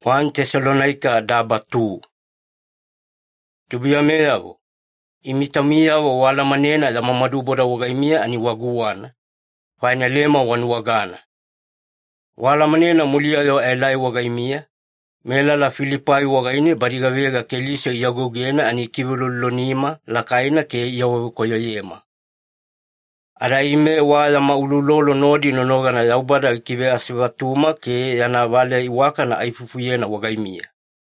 1 Tesalonaika daba 2. Tubia meavo. Imitamia wala manena la mamaduboda wagaimia ani waguwana. Faina lema wagana. Wala manena mulia yo elai wagaimia. Mela la Filipai wagaine bariga vega kelisha yagogena ani kivululonima lakaina ke yawakoyoyema. Araime wala maululolo nodi nonoga na yaubada kive asivatuma ke yana vale iwaka na aifufuyena wagaimia.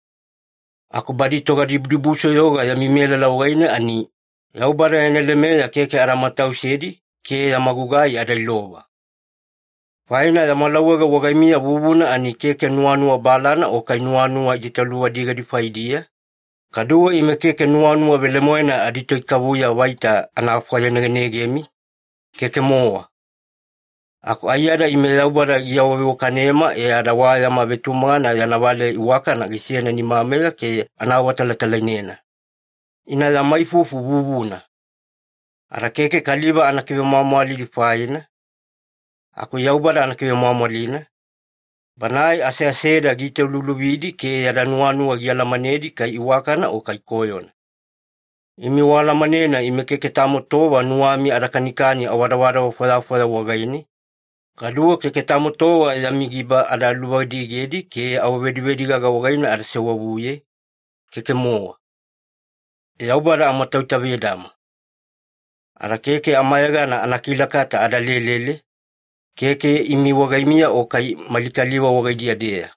Ako badi toga dibdibuso yoga ya mimela la wagaine ani yaubada eneleme ya keke aramatau sedi ke ya magugai adailoba. Faina ya malawaga wagaimia bubuna ani keke nuanua balana o kai nuanua jitalua diga di faidia. Kadua ime keke nuanua velemoena adito ikabuya waita anafwayanegemi. Keke moa. Ako ayada ime yaubada yawawe kanema ada waya mabetumana yana wale iwaka na gisiena ni mamela ke anawatalatalainena. Ina ya maifufu bubuna. Ara keke kaliba anakiwe mamwali di faina. Ako yaubada anakiwe mamwalina. Banai ase gite lulubidi ke yada nuanua giala manedi kai iwakana o kai koyona. Imi wala manena ime keke tamo towa nuami adakanikani awadawada wafada wagaini. Kadua keke tamo towa yamigiba ada luwadi gedi ke awawedi gaga wagaina ada sewabuye. Keke moa. Yaubada amatautavedama. Ara keke amayaga na anakilakata ada lelele. Keke imi wagaimia o kai malikaliwa wagaidia dea.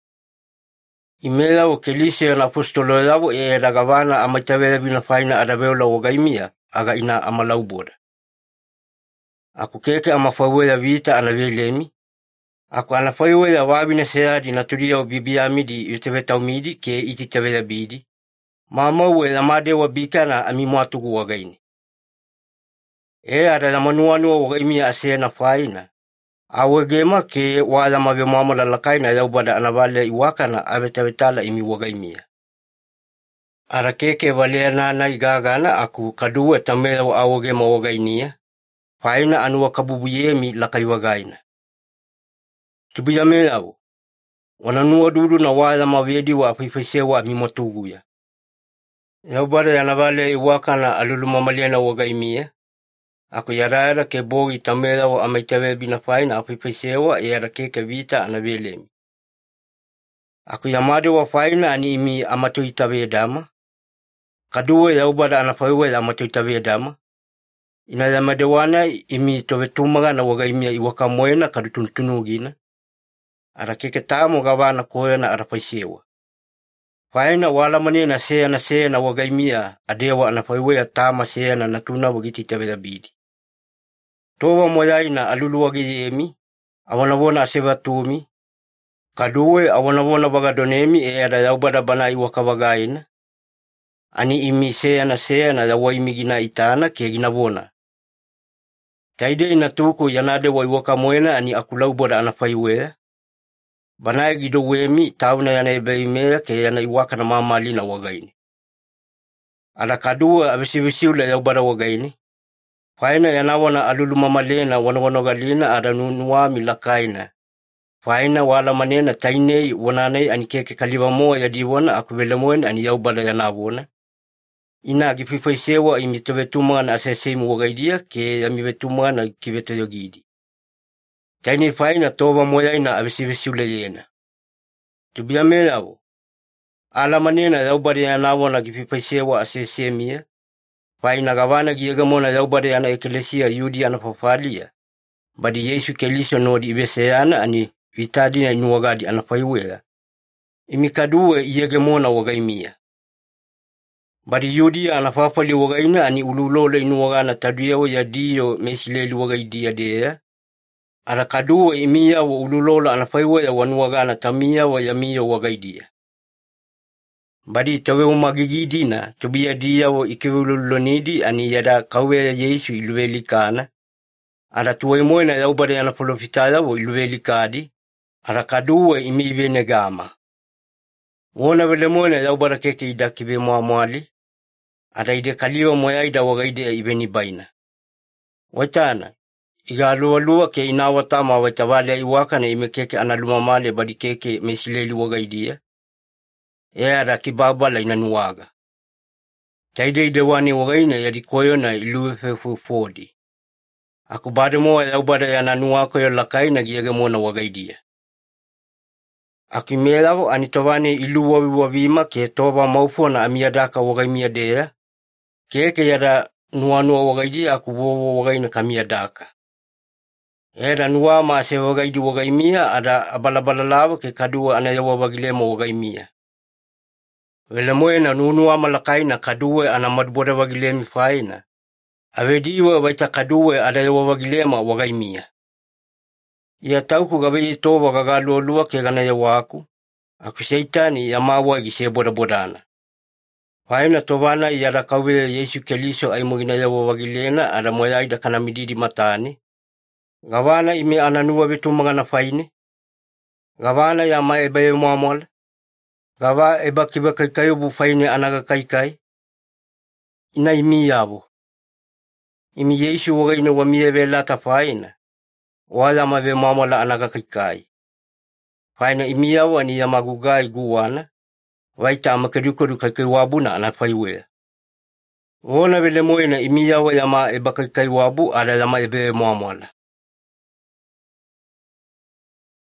Imela o kelise na apostolo yabo dagavana amatavela bina faina adabeola wagaimia aga ina amalauboda. Ako keke amafawela vita anavelemi. Ako anafawela wabina seadi naturia o bibiamidi yutevetaumidi ke ititavela bidi. Mama uwe amade wabika na amimwatugu wagaini. Ada manuanu wagaimia asena faina. Awegema ke wala mabe mamala lakaina yaubada anavale iwaka na abetawetala imi wagaimia. Ara keke valena na igagana aku kaduwe tamela wa awegema wagainia. Faina anuwa kabubuyemi lakai wagaina. Tubiya melao. Wananuwa dudu na wala mavedi wa afifisewa mimotuguya. Yaubada yanavale iwaka na alulumamaliana wagaimia. Ako yara ke bogi tamela wa amaitawe bina faina afifisewa yara keke vita anavelemi. Ako yamade wa faina ani imi amatuitawe dama. Kaduwe yaubada anafawe amatuitawe dama. Ina yamade wana imi tovetumaga na wagaimia iwakamoena kadutuntunugina. Ara keke tamo gavana koena arafasewa. Faina wala manena seana wagaimia adewa anafawe tama seana natuna wagiti tawe bidi. Towa moyaina aluluwagiyemi, awanawona asevatumi. Kaduwe awanawona bagadonemi ada yaubada bana iwakawagaina. Ani imi seana ya waimigina itana ke ginawona. Taide inatuku yanade wa iwakamoena ani akulauboda anafaiwea. Bana gidowemi tauna yana ibeimea ke yana iwaka na mamalina wagaini. Ala kaduwe abisivisiula yaubada wagaini. Faina yanawona alulumamalena wanawanogalina ada nunuami lakaina. Faina wala manena tainei wananei ani keke kaliwa moa yadiwana akuvelemoen ani yaubada yanawona. Ina gififaisewa imitovetumaa na asesemu wagaidia ke yamivetumaa na kiveto yogidi. Taini faina toba moya ina abisivisiule yena. Tubia melao. Ala manena yaubada yanawona gififaisewa asesemia. Faina gavana giyegamona yaubada yana ekelesia yudi anafafalia. Badi Yesu kelisho nodi ibeseyana ani vitadi na inuwagadi anafaiwea. Imikaduwe iyegamona wagaimia. Badi yudi anafafali wagaina ani ululole inuwagana taduyewa ya diyo mesileli wagaidia dea. Ara kaduwe imiya wa ululole anafaiwea wanuwagana tamiya wa yamiya wagaidia. Badi tawe umagigidina, tubia dia wo ikiwululonidi ani yada kawe ya Yesu iluwelikana. Ara tuwe moena yaubada yana polofitaya wo iluwelikadi. Ara kaduwe imiwe negama. Wona vele moena yaubada keke idakibe muamwali. Ara ide kaliwa moya ida wagaide ya ibeni baina. Watana, iga lua ke inawata ma waitawale iwaka na imekeke analumamale badi keke mesileli wagaidia, ada kibabala inanuaga. Taide dewani wagaina yadi koyona iluwefe fodi. Aku bade moa ya ubada ya nanuako ya lakai na giage mona wagaidia. Aki melavo anitawani iluwa wawima ke toba maupo na amiadaka wagaimia dea, keke yada nuanua wagaidia aku wowo wagaina kamiadaka. Eda nuwa maase wagaidi wagaimia ada abalabalalawa ke kadua anayawa wagilema wagaimia. Wele moe na nunuwa malakai na kadue anamadboda wagilemi faina. Awediwe waita kadue adayawa wagilema wagaimia. Ia tauku gawe toba gagalolua ke ganayawa aku seitani ya mawa gise bodana. Faina tobana yada kawe Yesu Keliso ay moginayawa wagilena ada moyaida kanamididi matani. Gawana ime ananuwa betu magana faine. Gawana ya ma ebe muamola. Gawa eba kiba kayo bu faine anaga kai. Ina imi yabo. Imi Yesu wagaina wa miebe lata faina. Wala ma be muamola anaga kai. Faina imi yabo ani ya magugai guwana. Waita amakedukodu kai wabuna anafaiwea. Wona vele moena imi yabo ya ma eba kai wabu ada ya ma ebe muamola.